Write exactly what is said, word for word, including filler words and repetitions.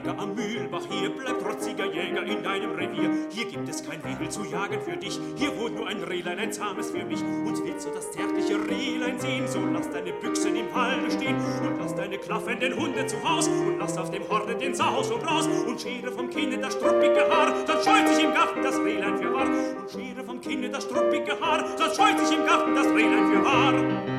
Jäger am Mühlbach, hier bleibt trotziger Jäger in deinem Revier. Hier gibt es kein Wild zu jagen für dich, hier wohnt nur ein Rehlein, ein zahmes für mich. Und willst du das zärtliche Rehlein sehen, so lass deine Büchsen im Walde stehen und lass deine klaffenden Hunde zu Haus und lass auf dem Horde den Saus und raus und schere vom Kinde das struppige Haar, sonst scheut sich im Garten das Rehlein für wahr. Und schere vom Kinde das struppige Haar, sonst scheut sich im Garten das Rehlein für wahr.